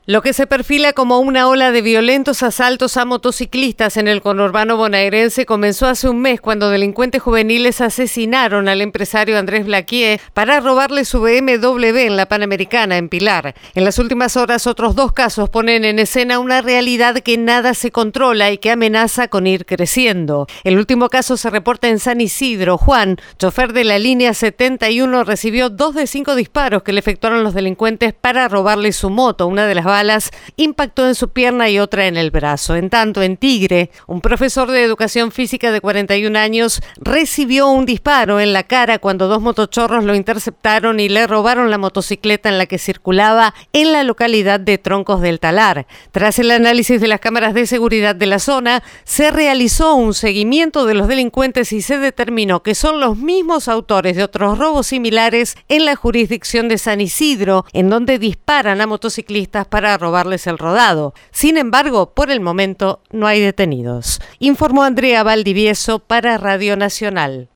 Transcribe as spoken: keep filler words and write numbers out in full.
Lo que se perfila como una ola de violentos asaltos a motociclistas en el conurbano bonaerense comenzó hace un mes cuando delincuentes juveniles asesinaron al empresario Andrés Blaquier para robarle su B M W en la Panamericana, en Pilar. En las últimas horas, otros dos casos ponen en escena una realidad que nada se controla y que amenaza con ir creciendo. El último caso se reporta en San Isidro. Juan, chofer de la línea setenta y uno, recibió dos de cinco disparos que le efectuaron los delincuentes para robarle su moto. Una de las balas impactó en su pierna y otra en el brazo. En tanto, en Tigre, un profesor de educación física de cuarenta y un años recibió un disparo en la cara cuando dos motochorros lo interceptaron y le robaron la motocicleta en la que circulaba en la localidad de Troncos del Talar. Tras el análisis de las cámaras de seguridad de la zona, se realizó un seguimiento de los delincuentes y se determinó que son los mismos autores de otros robos similares en la jurisdicción de San Isidro, en donde disparan a motociclistas para para robarles el rodado. Sin embargo, por el momento no hay detenidos. Informó Andrea Valdivieso para Radio Nacional.